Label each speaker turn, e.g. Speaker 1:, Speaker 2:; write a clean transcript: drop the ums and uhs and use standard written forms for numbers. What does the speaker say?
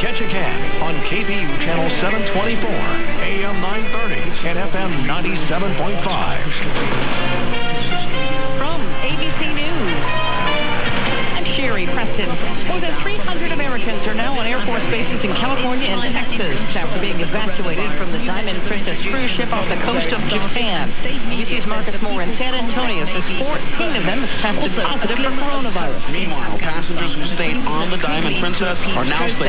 Speaker 1: Catch a Cab on KBU Channel 724, AM 930, and FM 97.5.
Speaker 2: From ABC News, I'm Sherry Preston. More than 300 Americans are now on Air Force bases in California and Texas after being evacuated from the Diamond Princess cruise ship off the coast of Japan. ABC's Marcus Moore in San Antonio says 14 of them have tested positive for coronavirus.
Speaker 3: Meanwhile, passengers who stayed on the Diamond Princess are now